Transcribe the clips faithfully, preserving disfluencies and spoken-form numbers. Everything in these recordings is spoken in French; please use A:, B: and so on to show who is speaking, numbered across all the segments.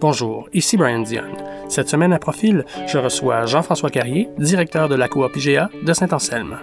A: Bonjour, ici Brian Dionne. Cette semaine à Profil, je reçois Jean-François Carrier, directeur de la coop I G A de Saint-Anselme.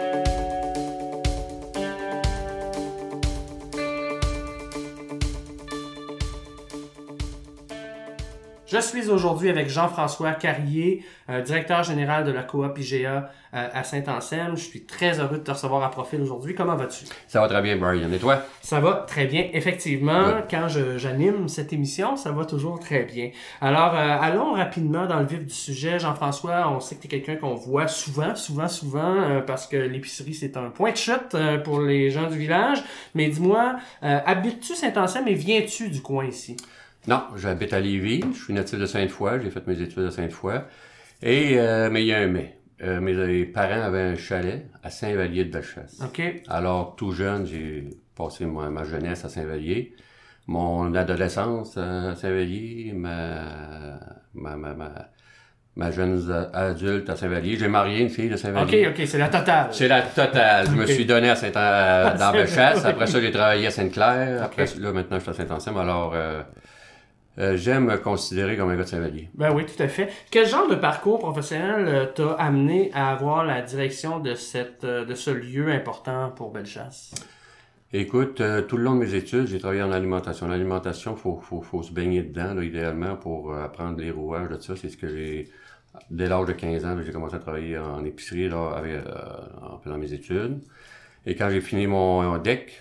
A: Je suis aujourd'hui avec Jean-François Carrier, euh, directeur général de la coop I G A euh, à Saint-Anselme. Je suis très heureux de te recevoir à Profil aujourd'hui. Comment vas-tu?
B: Ça va très bien, Brian. Et toi?
A: Ça va très bien. Effectivement,
B: Good.
A: Quand je, j'anime cette émission, ça va toujours très bien. Alors, euh, allons rapidement dans le vif du sujet. Jean-François, on sait que tu es quelqu'un qu'on voit souvent, souvent, souvent, euh, parce que l'épicerie, c'est un point de chute euh, pour les gens du village. Mais dis-moi, euh, habites-tu Saint-Anselme et viens-tu du coin ici?
B: Non, j'habite à Lévis. Je suis natif de Sainte-Foy. J'ai fait mes études à Sainte-Foy. Et, euh, mais il y a un mais. Euh, mes parents avaient un chalet à Saint-Vallier de Bellechasse.
A: OK.
B: Alors, tout jeune, j'ai passé ma, ma jeunesse à Saint-Vallier. Mon adolescence à Saint-Vallier, ma, ma, ma, ma, ma jeune adulte à Saint-Vallier. J'ai marié une fille de Saint-Vallier.
A: OK, OK, c'est la totale.
B: C'est la totale. Je me
A: OK.
B: suis donné à Saint dans Bellechasse. Après ça, j'ai travaillé à Sainte-Claire. Après,
A: OK.
B: là, maintenant, je suis à Saint-Anselme. Alors, euh, euh, j'aime me considérer comme un gars de Saint-Vallier.
A: Ben oui, tout à fait. Quel genre de parcours professionnel euh, t'a amené à avoir la direction de cette euh, de ce lieu important pour Bellechasse?
B: Écoute, euh, tout le long de mes études, j'ai travaillé en alimentation. L'alimentation, faut, faut, faut se baigner dedans, là, idéalement, pour euh, apprendre les rouages de ça. C'est ce que j'ai... Dès l'âge de quinze ans, là, j'ai commencé à travailler en épicerie, là, avec, euh, en faisant mes études. Et quand j'ai fini mon, mon D E C,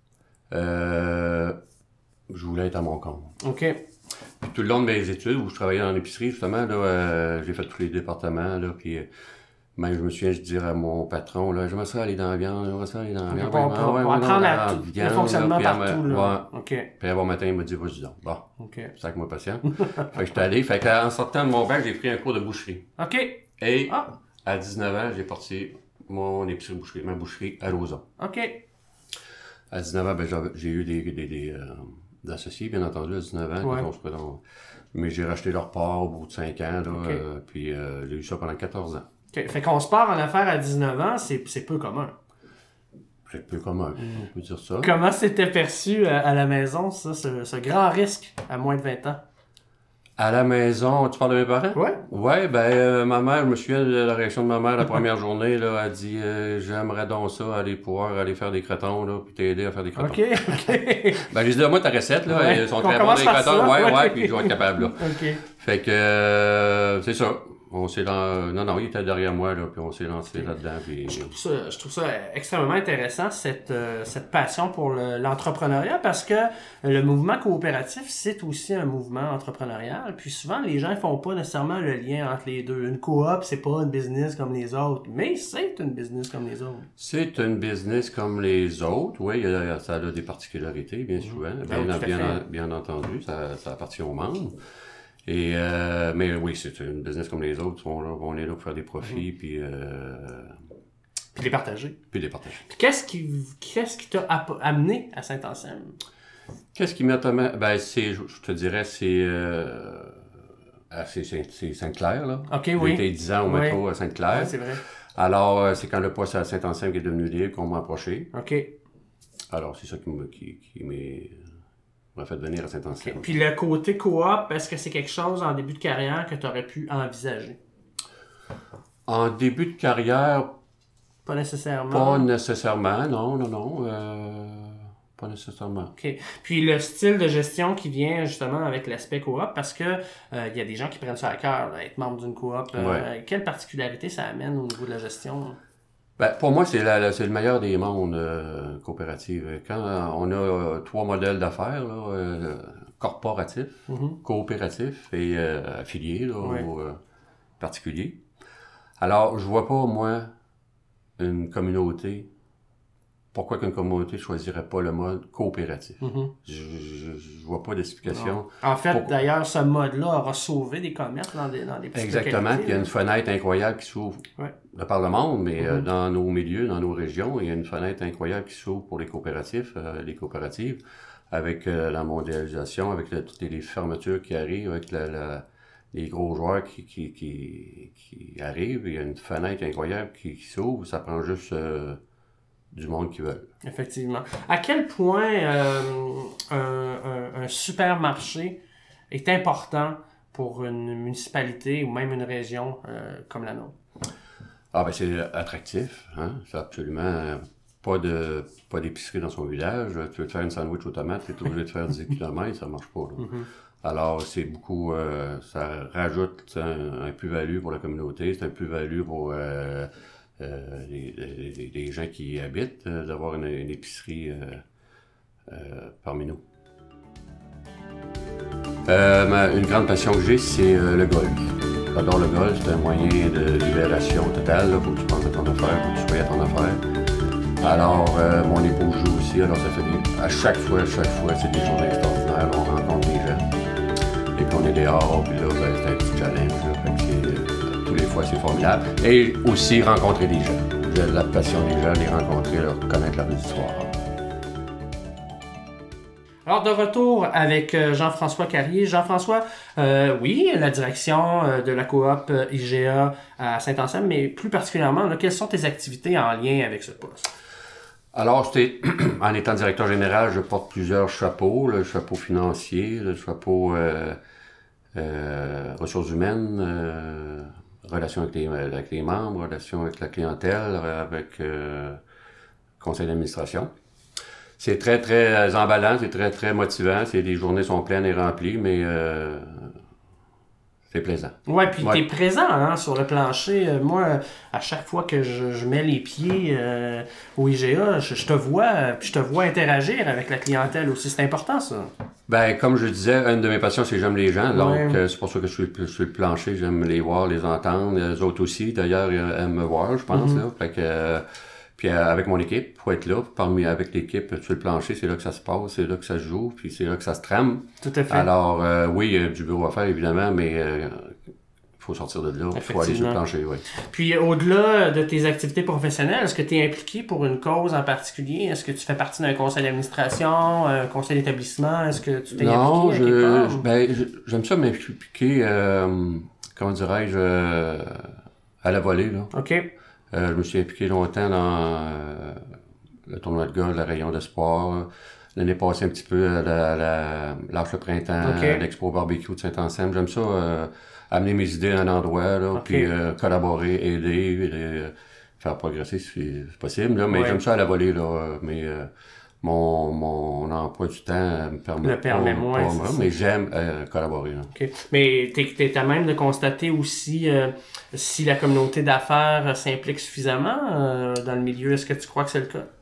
B: euh, je voulais être à mon compte.
A: OK.
B: Puis tout le long de mes études, où je travaillais en épicerie, justement, là, euh, j'ai fait tous les départements, là, puis euh, même, je me souviens, je disais à mon patron, là, j'aimerais ça aller dans la viande, j'aimerais ça aller dans la viande.
A: Pour, pour, pour
B: ouais, ouais,
A: apprendre
B: non,
A: à
B: dans
A: tout,
B: la viande,
A: le fonctionnement
B: là, puis
A: partout.
B: elle me-
A: Là.
B: ouais.
A: OK.
B: Puis un bon matin, il m'a dit, vas-y donc. Bon,
A: OK.
B: c'est avec moi patient. fait que j'étais allé, fait qu'en sortant de mon bac, j'ai pris un cours de boucherie.
A: OK.
B: Et
A: Ah.
B: à dix-neuf ans, j'ai parti mon épicerie boucherie, ma boucherie à Lauson.
A: OK.
B: À dix-neuf ans, ben, j'avais- j'ai eu des, des, des, euh, des associés, bien entendu, à dix-neuf ans.
A: Ouais.
B: Quand on se présente. Mais j'ai racheté leur part au bout de cinq ans, là,
A: OK.
B: euh, puis euh, j'ai eu ça pendant quatorze ans.
A: OK. Fait qu'on se part en affaires à dix-neuf ans, c'est, c'est peu commun.
B: C'est peu commun, on peut dire ça.
A: Comment c'était perçu à, à la maison, ça, ce, ce grand risque à moins de vingt ans?
B: À la maison, tu parles de mes parents?
A: Ouais.
B: Ouais, ben, euh, ma mère, je me souviens de la réaction de ma mère la première journée, là, elle dit euh, j'aimerais donc ça, aller pouvoir aller faire des crotons, là, puis t'aider à faire des crotons.
A: OK, OK.
B: Ben, j'ai dit, moi, ta recette, là,
A: Ouais.
B: ils sont
A: On
B: très bons
A: commence
B: des
A: par
B: crotons.
A: ça,
B: Ouais,
A: ouais.
B: ouais, puis je vais être capable, là.
A: OK.
B: Fait que, euh, c'est ça. On s'est dans... Non, non, il était derrière moi, là, puis on s'est lancé là-dedans, puis...
A: Je trouve ça, je trouve ça extrêmement intéressant, cette, euh, cette passion pour le- l'entrepreneuriat, parce que le mouvement coopératif, c'est aussi un mouvement entrepreneurial. Puis souvent, les gens font pas nécessairement le lien entre les deux. Une coop, c'est pas une business comme les autres, mais c'est une business comme les autres.
B: C'est une business comme les autres, oui, il y a- ça a des particularités, bien souvent,
A: Ah oui,
B: bien,
A: tout à
B: bien,
A: fait.
B: bien entendu, ça, ça appartient aux membres. Et, euh, mais oui, c'est une business comme les autres, on, on est là pour faire des profits, puis, euh,
A: Puis les partager.
B: puis les partager.
A: Puis qu'est-ce qui, qu'est-ce qui t'a app- amené à Saint-Anselme?
B: Qu'est-ce qui m'a tombé? Ben, c'est, je je te dirais, c'est, euh, ah, c'est, c'est, c'est Sainte-Claire, là.
A: OK,
B: J'ai
A: oui.
B: été dix ans au
A: Oui.
B: métro à Sainte-Claire.
A: Ouais, c'est vrai.
B: Alors, euh, c'est quand le poste à Saint-Anselme qui est devenu libre qu'on m'a approché.
A: OK.
B: Alors, c'est ça qui m'a, qui, qui m'est- m'a fait venir à Saint-Anselme.
A: Puis le côté coop, est-ce que c'est quelque chose en début de carrière que tu aurais pu envisager?
B: En début de carrière,
A: Pas nécessairement.
B: pas nécessairement, non, non, non, euh, pas nécessairement.
A: OK. Puis le style de gestion qui vient justement avec l'aspect coop, parce que euh, il y a des gens qui prennent ça à cœur, là, être membre d'une coop. Euh,
B: Ouais.
A: Quelle particularité ça amène au niveau de la gestion?
B: Ben, pour moi, c'est, la, la- c'est le meilleur des mondes euh, coopératifs. Quand euh, on a euh, trois modèles d'affaires, là, euh, corporatif,
A: Mhm.
B: coopératif et euh, affilié là,
A: Ouais.
B: ou euh, particulier. Alors, je vois pas, moi, une communauté, pourquoi qu'une communauté choisirait pas le mode coopératif.
A: Mhm.
B: Je, je, je vois pas d'explication.
A: En fait,
B: Pourquoi?
A: d'ailleurs, ce mode-là aura sauvé des commerces dans des, dans des petites
B: Exactement,
A: localités,
B: puis il y a
A: là.
B: une fenêtre incroyable qui s'ouvre
A: Ouais.
B: de par le monde, mais euh,
A: Mhm.
B: dans nos milieux, dans nos régions, il y a une fenêtre incroyable qui s'ouvre pour les coopératifs, euh, les coopératives, avec euh, la mondialisation, avec le- toutes les, les fermetures qui arrivent, avec la, la- les gros joueurs qui, qui, qui, qui arrivent, il y a une fenêtre incroyable qui, qui s'ouvre, ça prend juste euh, du monde qui veut.
A: Effectivement. À quel point euh, un, un, un supermarché est important pour une municipalité ou même une région euh, comme la nôtre?
B: Ah ben c'est attractif, hein? C'est absolument pas de pas d'épicerie dans son village. Tu veux te faire une sandwich aux tomates, tu es obligé de faire dix kilomètres, ça marche pas. Là. Mm-hmm. Alors c'est beaucoup, euh, ça rajoute un, un plus-value pour la communauté, c'est un plus-value pour euh, euh, les, les, les gens qui y habitent, euh, d'avoir une, une épicerie euh, euh, parmi nous. Euh, ma, une grande passion que j'ai, c'est euh, le golf. J'adore le golf, c'est un moyen de libération totale. Il faut que tu penses à ton affaire, il faut que tu sois à ton affaire. Alors, euh, mon épouse joue aussi, alors ça fait des... À chaque fois, à chaque fois, c'est des journées extraordinaires. On rencontre des gens. Et puis on est dehors, puis là, ben, c'est un petit challenge. Là, fait que c'est, euh, tous les fois, c'est formidable. Et aussi rencontrer des gens. J'ai la passion des gens, les rencontrer, leur connaître leur histoire.
A: Alors, de retour avec Jean-François Carrier. Jean-François, euh, oui, la direction de la coop I G A à Saint-Anselme, mais plus particulièrement, là, quelles sont tes activités en lien avec ce poste?
B: Alors, c'était, en étant directeur général, je porte plusieurs chapeaux, le chapeau financier, le chapeau euh, euh, ressources humaines, euh, relations avec les, avec les membres, relations avec la clientèle, avec euh, conseil d'administration. C'est très, très emballant, c'est très, très motivant. C'est, les journées sont pleines et remplies, mais euh, c'est plaisant.
A: Ouais, puis
B: ouais.
A: T'es présent hein, sur le plancher. Euh, moi, à chaque fois que je, je mets les pieds euh, au I G A, je, je te vois, puis je te vois interagir avec la clientèle aussi. C'est important, ça.
B: Ben, comme je disais, une de mes passions, c'est j'aime les gens. Donc,
A: ouais.
B: euh, c'est pour ça que je suis sur le plancher. J'aime les voir, les entendre. Les autres aussi, d'ailleurs, ils aiment me voir, je pense. Mm-hmm. Là. Fait que... Euh, Puis avec mon équipe, il faut être là. Parmi avec l'équipe sur le plancher, c'est là que ça se passe, c'est là que ça se joue, puis c'est là que ça se trame.
A: Tout à fait.
B: Alors, euh, oui, il y a du bureau à faire, évidemment, mais il euh, faut sortir de là. Il faut aller sur le plancher, oui.
A: Puis au-delà de tes activités professionnelles, est-ce que tu es impliqué pour une cause en particulier? Est-ce que tu fais partie d'un conseil d'administration, un conseil d'établissement? Est-ce que tu t'es
B: non,
A: impliqué à quelque part?
B: Je, ben, je, j'aime ça m'impliquer, euh, comment dirais-je, euh, à la volée, là.
A: OK.
B: Euh, je me suis impliqué longtemps dans euh, le tournoi de golf, la Rayon d'espoir. L'année passée, un petit peu à la, la, l'Arche le printemps, okay. l'Expo barbecue de Saint-Anselme. J'aime ça, euh, amener mes idées à un endroit, là, okay. puis euh, collaborer, aider, euh, faire progresser si c'est possible. Là, mais ouais. J'aime ça à la volée, là. Mais euh, mon, mon emploi du temps me permet
A: le permet
B: pas,
A: moins,
B: pas, mais j'aime euh, collaborer. Là.
A: Okay. Mais t'es, t'es à même de constater aussi euh, si la communauté d'affaires s'implique suffisamment euh, dans le milieu. Est-ce que tu crois que c'est le cas?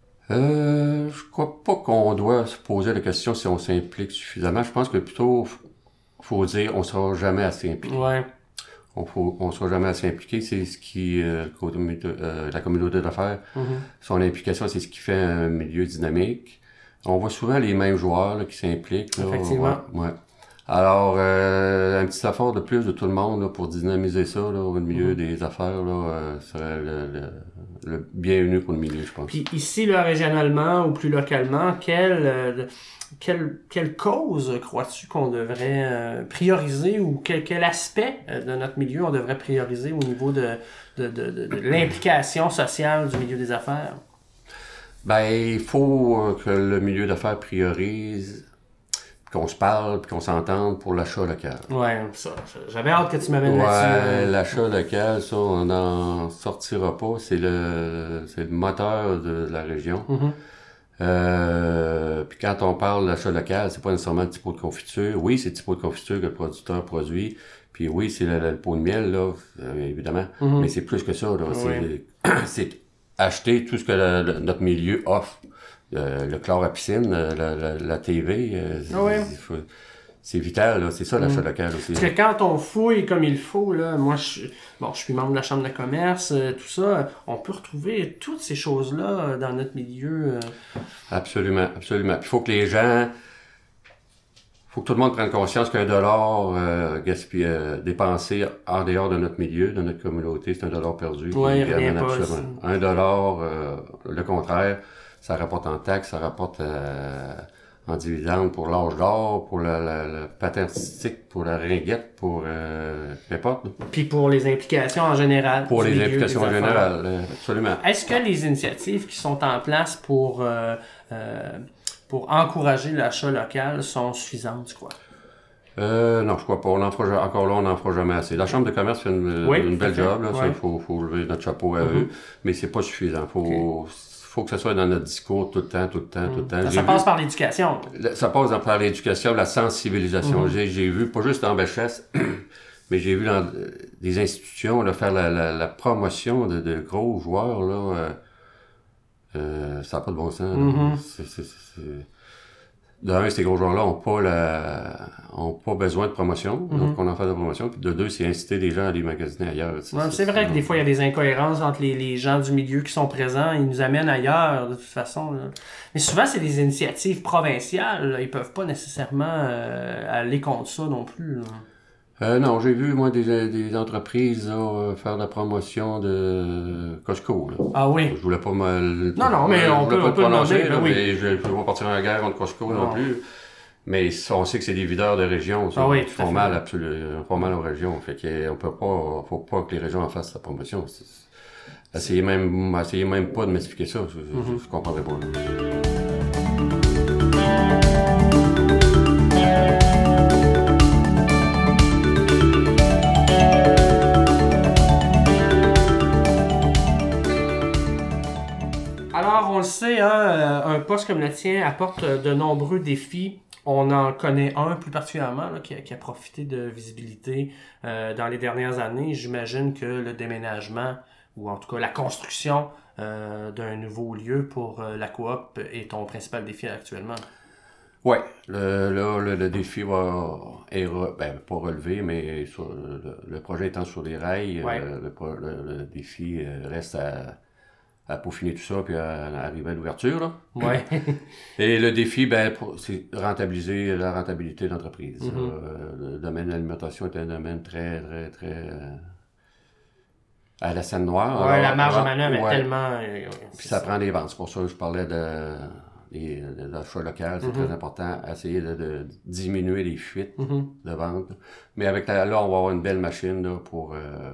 B: Euh, je crois pas qu'on doit se poser la question si on s'implique suffisamment. Je pense que plutôt, faut dire, on sera jamais assez impliqué.
A: Ouais.
B: On faut, on sera jamais assez impliqué. C'est ce qui, euh, euh, la communauté d'affaires, mm-hmm. son implication, c'est ce qui fait un milieu dynamique. On voit souvent les mêmes joueurs là, qui s'impliquent. Là,
A: effectivement.
B: Ouais. ouais. Alors, euh, un petit effort de plus de tout le monde là, pour dynamiser ça là, au milieu mm-hmm. des affaires là, euh, serait le, le, le bienvenu pour le milieu, je pense.
A: Puis ici, là, régionalement ou plus localement, quelle, euh, quelle, quelle cause crois-tu qu'on devrait euh, prioriser ou quel, quel aspect euh, de notre milieu on devrait prioriser au niveau de, de, de, de, de l'implication sociale du milieu des affaires?
B: Ben, il faut que le milieu d'affaires priorise qu'on se parle puis qu'on s'entende pour l'achat local.
A: Ouais, ça. J'avais hâte que tu m'amènes
B: ouais,
A: là-dessus.
B: Ouais, l'achat local, ça, on n'en sortira pas. C'est le, c'est le moteur de la région. Mm-hmm. Euh, puis quand on parle d'achat local, c'est pas nécessairement le petit pot de confiture. Oui, c'est le petit pot de confiture que le producteur produit. Puis oui, c'est le, le pot de miel, là, évidemment. Mm-hmm. Mais c'est plus que ça, là.
A: Oui.
B: C'est, c'est acheter tout ce que le, le, notre milieu offre. Euh, le chlore à piscine, la, la, la T V, euh,
A: ah ouais.
B: c'est, c'est vital, là. C'est ça l'achat mmh. local aussi.
A: Parce que quand on fouille comme il faut, là, moi je, bon, je suis membre de la Chambre de commerce, euh, tout ça, on peut retrouver toutes ces choses-là dans notre milieu. Euh...
B: Absolument, absolument. Puis il faut que les gens, faut que tout le monde prenne conscience qu'un dollar euh, gaspillé, euh, dépensé en dehors de notre milieu, de notre communauté, c'est un dollar perdu.
A: Oui, rien pas.
B: Un dollar, euh, le contraire. Ça rapporte en taxes, ça rapporte euh, en dividendes pour l'âge d'or, pour la, la, la patin artistique, pour la ringuette, pour euh, n'importe.
A: Puis pour les implications en général.
B: Pour les implications en général, euh, absolument.
A: Est-ce que les initiatives qui sont en place pour, euh, euh, pour encourager l'achat local sont suffisantes, tu crois?
B: Euh, non, je crois pas. On en fera, encore là, on n'en fera jamais assez. La Chambre de commerce fait une,
A: Oui,
B: une belle
A: tout à fait.
B: job. Il
A: Ouais.
B: faut, faut lever notre chapeau à
A: Mhm.
B: eux. Mais c'est pas suffisant. Faut, faut que ça soit dans notre discours tout le temps, tout le temps, tout le temps.
A: Ça,
B: J'ai
A: ça
B: vu-
A: passe par l'éducation.
B: le- ça passe par l'éducation, la sensibilisation.
A: Mhm.
B: J'ai, j'ai vu, pas juste en Bellechasse, mais j'ai vu dans euh, des institutions là, faire la, la, la promotion de, de gros joueurs. Là, euh, euh, ça n'a pas de bon sens. là.
A: Mhm.
B: C'est, c'est, c'est, c'est- D'un, ces gros joueurs-là n'ont pas la ont pas besoin de promotion, donc on en fait de la promotion. Puis de deux, c'est inciter les gens à les magasiner ailleurs.
A: Ouais, c'est vrai que des fois, il y a des incohérences entre les, les gens du milieu qui sont présents. Ils nous amènent ailleurs, de toute façon. Là. Mais souvent, c'est des initiatives provinciales. Là. Ils peuvent pas nécessairement euh, aller contre ça non plus. Là.
B: Euh, non, j'ai vu, moi, des, des entreprises là, euh, faire de la promotion de Costco. Là.
A: Ah oui.
B: Je voulais pas me...
A: Non, non, mais
B: je
A: on
B: voulais
A: peut-
B: pas
A: on
B: le
A: peut le
B: prononcer,
A: nommer,
B: là,
A: ben oui.
B: mais je ne peux pas partir en guerre contre Costco non,
A: Non.
B: plus. Mais on sait que c'est des videurs de région. Ça,
A: Ah oui,
B: ils
A: tout à
B: font
A: fait.
B: mal, absolument, ils font mal aux régions. Fait qu'on peut pas, faut pas que les régions en fassent la promotion. C'est- c'est- Essayez même, essayez même pas de m'expliquer ça. Je, je,
A: Mm-hmm.
B: je comprendrais pas. là.
A: Alors, on le sait, hein, euh, un poste comme le tien apporte euh, de nombreux défis. On en connaît un plus particulièrement là, qui, a, qui a profité de visibilité euh, dans les dernières années. J'imagine que le déménagement, ou en tout cas la construction euh, d'un nouveau lieu pour euh, la coop est ton principal défi actuellement.
B: Ouais, le, là, le, le défi va est re- ben, pas relevé, mais sur le, le projet étant sur des rails,
A: Ouais.
B: euh, le, pro- le, le défi euh, reste à, à peaufiner tout ça puis à, à arriver à l'ouverture. Là.
A: Ouais.
B: Et le défi, ben, pour- c'est rentabiliser la rentabilité de l'entreprise.
A: Mhm.
B: Euh, le domaine de l'alimentation est un domaine très, très, très euh, à la scène noire.
A: Ouais,
B: Alors,
A: la marge de
B: ouais,
A: manœuvre est
B: ouais.
A: tellement... euh,
B: Puis ça prend des ventes. C'est pour ça que je parlais de, des- de l'achat local. C'est
A: Mhm.
B: très important. Essayer de, de diminuer les fuites
A: Mhm.
B: de vente. Mais avec la, là, on va avoir une belle machine là, pour, euh,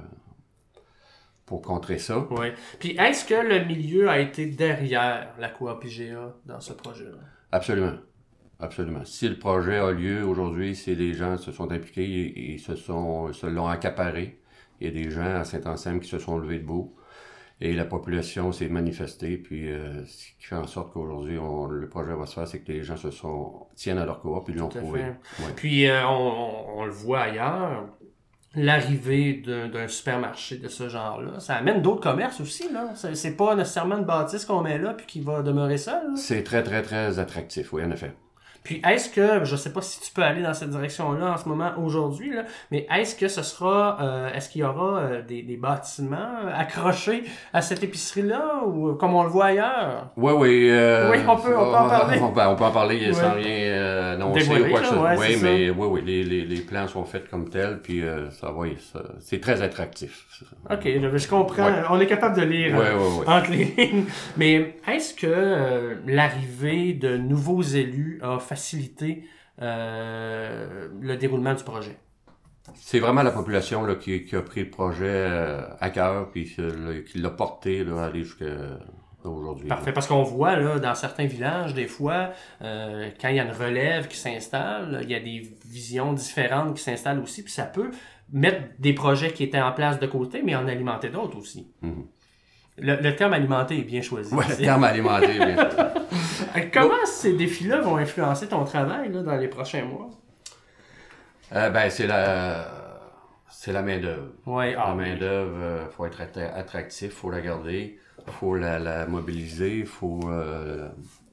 B: pour contrer ça.
A: Ouais. Puis est-ce que le milieu a été derrière la coop I G A dans ce projet-là?
B: Absolument. Absolument. Si le projet a lieu aujourd'hui, si les gens se sont impliqués et, et se sont se l'ont accaparé, il y a des gens à Saint-Anselme qui se sont levés debout et la population s'est manifestée. Puis euh, ce qui fait en sorte qu'aujourd'hui, on, le projet va se faire, c'est que les gens se sont tiennent à leur coop et l'ont
A: Tout à
B: trouvé.
A: fait.
B: Ouais.
A: Puis euh, on, on- on le voit ailleurs, l'arrivée d'un d'un supermarché de ce genre-là, ça amène d'autres commerces aussi. Là. C'est c'est pas nécessairement une bâtisse qu'on met là puis qui va demeurer seule. Là.
B: C'est très, très, très attractif, oui, en effet.
A: Puis est-ce que, je sais pas si tu peux aller dans cette direction-là en ce moment, aujourd'hui, là, mais est-ce que ce sera, euh, est-ce qu'il y aura euh, des, des bâtiments accrochés à cette épicerie-là ou comme on le voit ailleurs?
B: Oui, oui. Euh,
A: Oui, on peut- on peut en parler.
B: On peut, on peut en parler
A: Ouais.
B: sans rien euh, annoncer
A: Dévoiler,
B: ou quoi que
A: là,
B: ce soit.
A: ouais,
B: Oui,
A: c'est
B: mais
A: ça.
B: oui, oui, les, les, les plans sont faits comme tels, puis euh, ça va, ça- c'est très attractif.
A: Ok, je, je comprends.
B: Ouais.
A: On est capable de lire
B: Oui,
A: euh,
B: oui, oui.
A: entre les lignes. Mais est-ce que euh, l'arrivée de nouveaux élus a facilité euh, le déroulement du projet?
B: C'est vraiment la population là, qui, qui a pris le projet euh, à cœur, puis qui l'a- qui l'a porté là, à aller jusqu'à aujourd'hui.
A: Parfait, parce qu'on voit là, dans certains villages, des fois, euh, quand il y a une relève qui s'installe, il y a des visions différentes qui s'installent aussi, puis ça peut mettre des projets qui étaient en place de côté, mais en alimenter d'autres aussi.
B: Mhm.
A: Le, le terme alimenter est bien choisi.
B: Ouais, le
A: ici.
B: terme alimentaire, bien sûr.
A: Euh, Comment ces défis-là vont influencer ton travail là, dans les prochains mois?
B: Euh, ben, c'est la, c'est la main-d'œuvre.
A: Ouais,
B: La
A: ah,
B: main-d'œuvre, euh, faut être attra- attractif, faut la garder, faut la, la mobiliser, faut euh,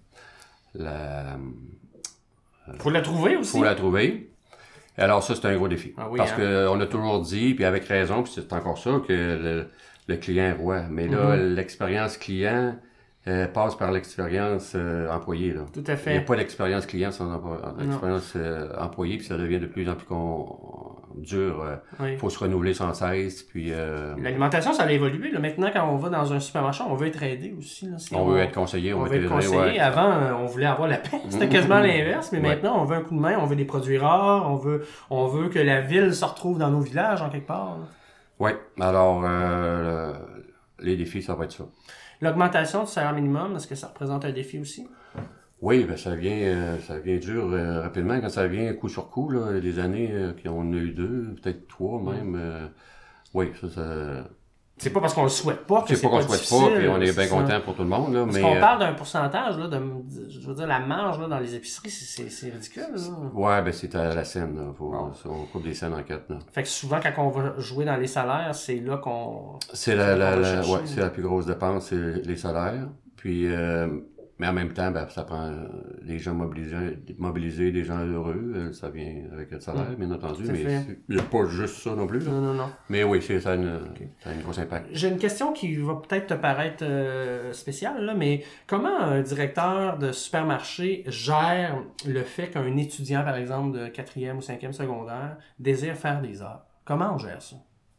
B: la,
A: faut la trouver aussi.
B: faut la trouver. Et alors ça, c'est un gros défi.
A: Ah oui,
B: Parce
A: hein?
B: que on a toujours dit, puis avec raison, puis c'est encore ça, que le, le client est roi. Mais là,
A: Mhm.
B: l'expérience client euh, passe par l'expérience euh, employé. Là.
A: Tout à
B: Il n'y a
A: fait.
B: pas d'expérience client sans empo- expérience euh, employé, puis ça devient de plus en plus con- dur. Il
A: Oui.
B: faut se renouveler sans cesse, puis euh,
A: L'alimentation, ça a évolué. Là. Maintenant, quand on va dans un supermarché, on veut être aidé aussi. Là, si
B: on veut être conseillé, on,
A: on
B: veut
A: veut être
B: aidé,
A: conseillé.
B: ouais.
A: Avant, euh, on voulait avoir la paix. C'était quasiment l'inverse. Mais
B: Ouais.
A: maintenant, on veut un coup de main, on veut des produits rares, on veut, on veut que la ville se retrouve dans nos villages, en quelque part. là.
B: Oui, alors euh, le- les défis, ça va être ça.
A: L'augmentation du salaire minimum, est-ce que ça représente un défi aussi?
B: Oui, ben ça vient, euh, ça vient dur euh, rapidement. Quand ça vient coup sur coup, là, des années euh, qu'on en a eu deux, peut-être trois même. Euh, oui, ça, ça...
A: C'est pas parce qu'on le souhaite pas que
B: C'est
A: c'est
B: pas qu'on
A: pas
B: souhaite
A: difficile.
B: pas, puis on est
A: c'est
B: bien
A: ça.
B: content pour tout le monde, là,
A: Parce
B: mais...
A: qu'on
B: euh,
A: parle d'un pourcentage, là, de, je veux dire, la marge là, dans les épiceries, c'est, c'est, c'est ridicule. Là.
B: Ouais, ben c'est à la scène, là. Faut,
A: Bon.
B: on coupe des scènes en quatre, là.
A: Fait que souvent, quand on va jouer dans les salaires, c'est là qu'on...
B: C'est la,
A: là
B: la,
A: qu'on va
B: la,
A: chercher.
B: ouais, c'est la plus grosse dépense, c'est les salaires. Puis, euh, mais en même temps, ben, ça prend euh, les gens mobilisés, mobilisés, des gens heureux. euh, Ça vient avec le salaire, bien entendu.
A: Tout à
B: Mais
A: fait.
B: c'est- il n'y a pas juste ça non plus, là.
A: Non, non, non.
B: Mais oui, c'est, ça, a une, ça a une grosse impact.
A: J'ai une question qui va peut-être te paraître euh, spéciale, là, mais comment un directeur de supermarché gère le fait qu'un étudiant, par exemple, de quatrième ou cinquième secondaire, désire faire des heures? Comment on gère ça?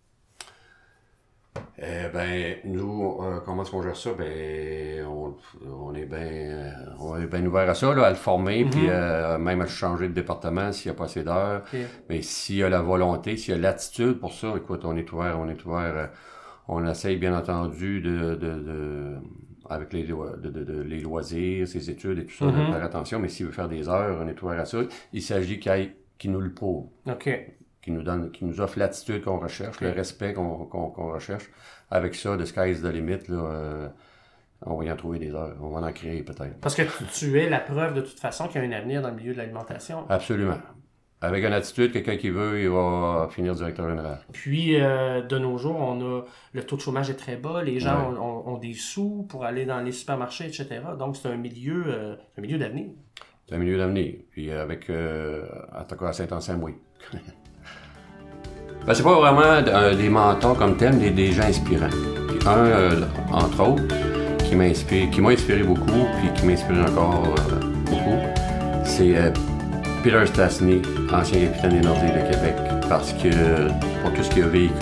B: Eh ben, nous, euh, comment est-ce qu'on gère ça? Ben, on, on est bien euh, on est bien ouvert à ça, là, à le former,
A: Mhm.
B: puis euh, même à le changer de département s'il n'y a pas assez d'heures.
A: Ok.
B: Mais s'il y a la volonté, s'il y a l'attitude pour ça, écoute, on est ouvert, on est ouvert. euh, on essaye, bien entendu, de, de, de avec les, loi- de, de, de- les loisirs, ses études et tout ça, de
A: Mhm.
B: faire attention. Mais s'il veut faire des heures, on est ouvert à ça. Il s'agit qu'il, aille- qu'il nous le prouve,
A: OK.
B: qui nous donne, qui nous offre l'attitude qu'on recherche, le respect qu'on qu'on qu'on recherche. Avec ça, the sky is the limit, là, euh, on va y en trouver des heures. On va en créer peut-être.
A: Parce que tu, tu es la preuve de toute façon qu'il y a un avenir dans le milieu de l'alimentation.
B: Absolument. Avec une attitude, quelqu'un qui veut, il va finir directeur général.
A: Puis, euh, de nos jours, on a le taux de chômage est très bas, les gens
B: Ouais.
A: ont, ont- ont des sous pour aller dans les supermarchés, et cetera. Donc, c'est un milieu, euh, un milieu d'avenir.
B: C'est un milieu d'avenir. Puis avec, euh, en tout cas à Saint-Anselme, oui. Ben, c'est pas vraiment euh, des mentors comme tel, mais des gens inspirants. Puis un, euh, entre autres, qui m'inspire, qui m'a inspiré beaucoup, puis qui m'inspire encore euh, beaucoup, c'est euh, Peter Stastny, ancien capitaine des Nordiques de Québec, parce que pour tout ce qu'il a vécu,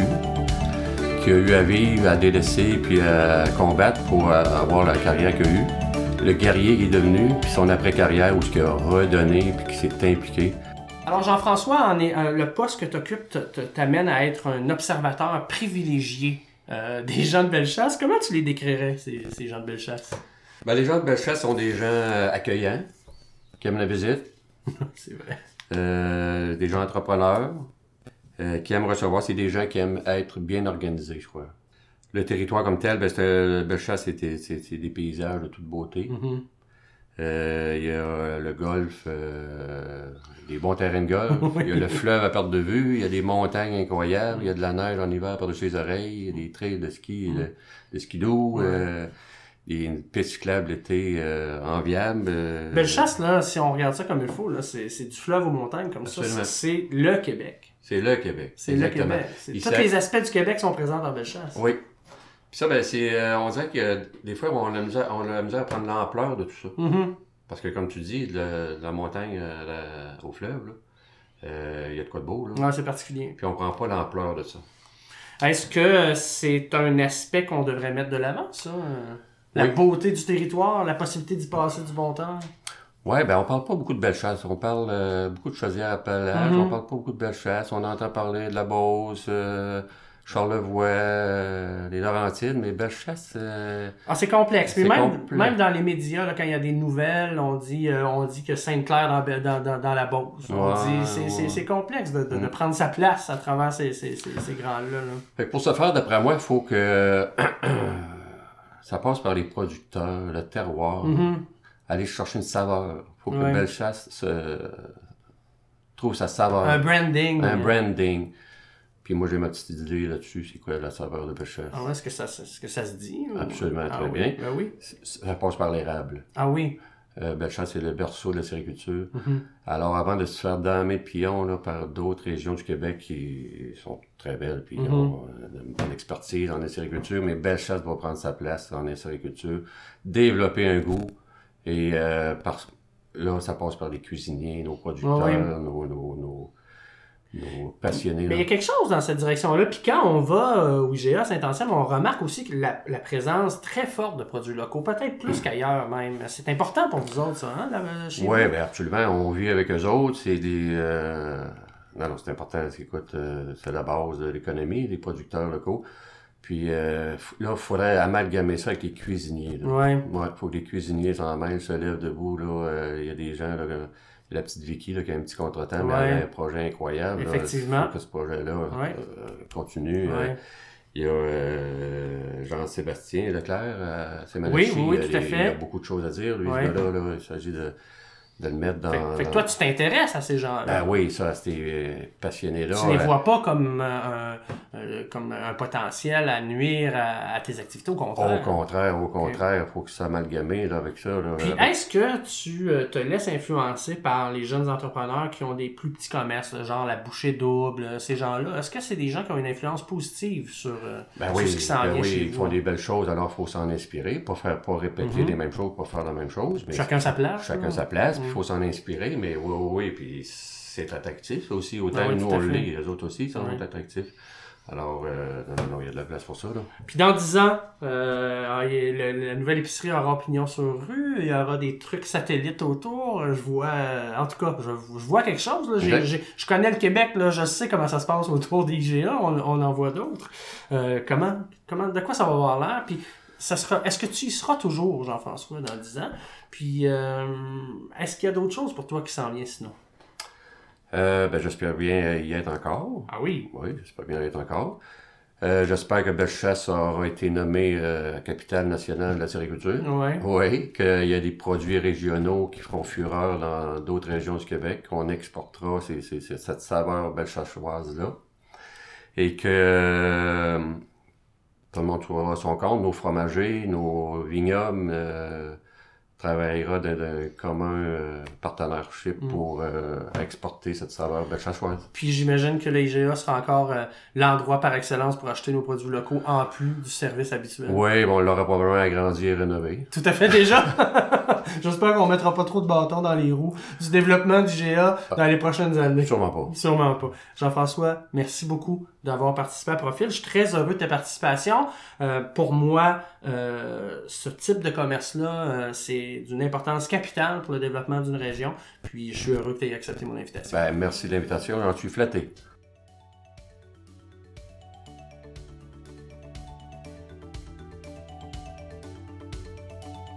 B: qu'il a eu à vivre, à délaisser, puis à combattre pour euh, avoir la carrière qu'il a eue, le guerrier qu'il est devenu, puis son après-carrière, où ce qu'il a redonné, puis qu'il s'est impliqué.
A: Alors, Jean-François, en est, euh, le poste que tu occupes t'amène à être un observateur privilégié euh, des gens de Bellechasse. Comment tu les décrirais, ces, ces gens de Bellechasse?
B: Ben, les gens de Bellechasse sont des gens euh, accueillants, qui aiment la visite,
A: C'est vrai.
B: euh, des gens entrepreneurs, euh, qui aiment recevoir. C'est des gens qui aiment être bien organisés, je crois. Le territoire comme tel, ben, c'était- Bellechasse, c'est c'est- c'est des paysages de toute beauté.
A: Mhm.
B: Euh, Il y a le golf, euh, des bons terrains de golf. Il y a le fleuve à perte de vue. Il y a des montagnes incroyables. Il y a de la neige en hiver par-dessus les oreilles. Il y a des trails de ski, de, de skidoo. Euh, il y a une piste cyclable l'été euh, enviable. Euh,
A: Bellechasse, là, si on regarde ça comme il faut, là, c'est, c'est du fleuve aux montagnes comme
B: Absolument.
A: ça. C'est, c'est le Québec.
B: C'est le Québec.
A: C'est
B: Exactement.
A: le Québec. C'est,
B: Il
A: tous
B: sait-
A: les aspects du Québec sont présents dans Bellechasse.
B: Oui. Puis ça, ben, c'est, euh, on dirait que euh, des fois, on a, la misère, on a la misère à prendre l'ampleur de tout ça.
A: Mhm.
B: Parce que, comme tu dis, de la, de la montagne à la- au fleuve, là, euh, il y a de quoi de beau. Là.
A: Ouais, c'est particulier.
B: Puis on prend pas l'ampleur de ça.
A: Est-ce que c'est un aspect qu'on devrait mettre de l'avant, ça? La
B: Oui.
A: beauté du territoire, la possibilité d'y passer du bon temps?
B: Ouais, ben on parle pas beaucoup de Bellechasse. On parle euh, beaucoup de Chaudière-Appalaches.
A: Mhm.
B: On parle pas beaucoup de Bellechasse. On entend parler de la Beauce, euh, Charlevoix, euh, les Laurentides, mais Bellechasse... euh,
A: Ah, c'est complexe. Puis
B: C'est
A: même,
B: complexe.
A: même dans les médias, là, quand il y a des nouvelles, on dit, euh, on dit que Sainte-Claire dans, Be- dans, dans, dans la Beauce. On
B: Ouais,
A: dit, c'est,
B: ouais.
A: c'est, c'est complexe de, de, de
B: Mm.
A: prendre sa place à travers ces, ces, ces, ces grands-là. Là.
B: Fait que pour ce faire, d'après moi, il faut que ça passe par les producteurs, le terroir,
A: Mhm.
B: aller chercher une saveur. Il faut que
A: Ouais.
B: Bellechasse se... trouve sa saveur,
A: Un branding.
B: un
A: euh,
B: branding. Puis moi, j'ai ma petite idée là-dessus, c'est quoi la saveur de Bellechasse.
A: Ah ouais, est-ce que ça, est-ce que ça se dit? ou-
B: Absolument,
A: Ah
B: très
A: oui,
B: bien.
A: ben oui.
B: Ça passe par l'érable.
A: Ah oui.
B: Euh, Bellechasse, c'est le berceau de la sériculture.
A: Mhm.
B: Alors, avant de se faire damer de pions là, par d'autres régions du Québec qui sont très belles, puis
A: Mhm.
B: ont euh, une bonne expertise en sériculture, mais Bellechasse doit prendre sa place en sériculture, développer un goût, et euh, par... là, ça passe par les cuisiniers, nos producteurs,
A: Ah oui.
B: nos, nos, nos, nos passionnés.
A: Mais il y
B: là.
A: a quelque chose dans cette direction-là. Puis quand on va euh, au I G A Saint-Anselme, on remarque aussi que la, la présence très forte de produits locaux, peut-être plus qu'ailleurs même. C'est important pour vous autres, ça, hein, là, chez
B: Oui,
A: vous?
B: bien absolument. On vit avec eux autres. C'est des. euh, Non, non, c'est important. C'est, écoute, euh, c'est la base de l'économie, les producteurs locaux. Puis euh, là, il faudrait amalgamer ça avec les cuisiniers. Là.
A: Ouais.
B: Ouais, faut que les cuisiniers s'en mêlent, se lèvent debout. Il euh, y a des gens, là, la petite Vicky qui a un petit contretemps, ouais. mais elle a un projet incroyable.
A: Effectivement.
B: Il faut que ce projet-là
A: ouais.
B: euh, continue.
A: Ouais.
B: Il y a euh, Jean-Sébastien Leclerc à
A: Oui,
B: Saint-Manachi.
A: oui, tout à fait.
B: Il y a beaucoup de choses à dire. Lui,
A: ouais.
B: ce gars-là, là, il s'agit de, de le mettre dans...
A: Fait, fait que toi, tu t'intéresses à ces gens-là.
B: Ben oui, ça, ces passionnés-là.
A: Tu les vois pas comme un, un, comme un potentiel à nuire à, à tes activités, au contraire.
B: Au contraire, au contraire, il okay. faut que ça amalgame là, avec ça. Là,
A: Puis
B: avec...
A: est-ce que tu te laisses influencer par les jeunes entrepreneurs qui ont des plus petits commerces, genre la bouchée double, ces gens-là? Est-ce que c'est des gens qui ont une influence positive sur,
B: ben
A: sur
B: oui,
A: ce qui s'en
B: ben
A: vient
B: oui,
A: chez
B: ils
A: vous?
B: font des belles choses, alors il faut s'en inspirer, pas faire pas répéter mm-hmm. les mêmes choses, pas faire la même chose. Mais
A: chacun sa place.
B: Chacun
A: là.
B: sa place, puis il
A: mm.
B: faut s'en inspirer, mais oui, oui, oui, puis c'est attractif aussi, autant
A: ah oui,
B: nous on
A: fait.
B: l'est, les autres aussi, ça
A: oui.
B: va être attractif. Alors, euh, non, non, non, il y a de la place pour ça, là.
A: Puis dans dix ans, euh, le, la nouvelle épicerie aura pignon sur rue, il y aura des trucs satellites autour, je vois, en tout cas, je, je vois quelque chose, là. J'ai, j'ai, je connais le Québec, là, je sais comment ça se passe autour des I G A, on, on en voit d'autres. Euh, comment, comment, de quoi ça va avoir l'air? Puis, ça sera, est-ce que tu y seras toujours, Jean-François, dans dix ans? Puis, euh, est-ce qu'il y a d'autres choses pour toi qui s'en viennent sinon?
B: Euh, ben, j'espère bien y être encore.
A: Ah oui?
B: Oui, j'espère bien y être encore. Euh, j'espère que Bellechasse aura été nommée euh, capitale nationale de la sériculture.
A: Oui.
B: Oui, qu'il y a des produits régionaux qui feront fureur dans d'autres régions du Québec, qu'on exportera c'est, c'est, c'est cette saveur bellechachoise-là. Et que euh, tout le monde trouvera son compte, nos fromagers, nos vignobles, euh, travaillera d'un, d'un commun euh, partenariat mm. pour euh, exporter cette saveur bellechachoise.
A: Puis j'imagine que l'I G A sera encore euh, l'endroit par excellence pour acheter nos produits locaux en plus du service habituel.
B: Oui, bon, on l'aura probablement agrandi et rénové.
A: Tout à fait déjà. J'espère qu'on mettra pas trop de bâtons dans les roues du développement du I G A ah, dans les prochaines années.
B: Sûrement pas.
A: Sûrement pas. Jean-François, merci beaucoup d'avoir participé à Profil. Je suis très heureux de ta participation. Euh, pour moi, euh, ce type de commerce-là, euh, c'est d'une importance capitale pour le développement d'une région. Puis je suis heureux que tu aies accepté mon invitation.
B: Ben, merci de l'invitation, j'en suis flatté.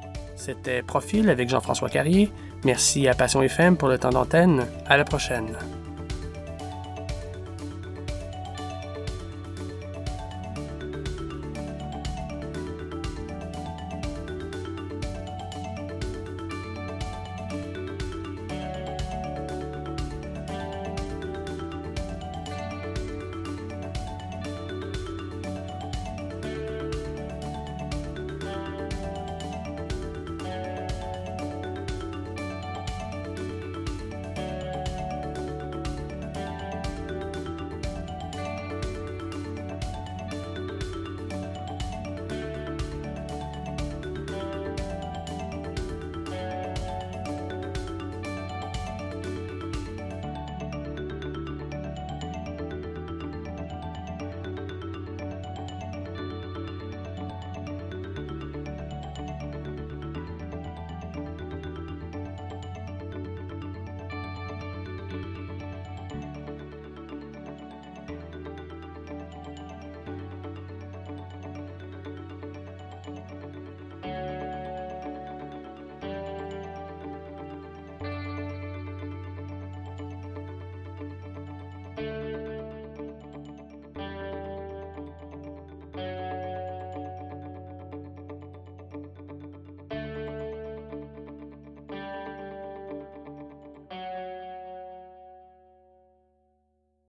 A: C'était Profil avec Jean-François Carrier. Merci à Passion F M pour le temps d'antenne. À la prochaine.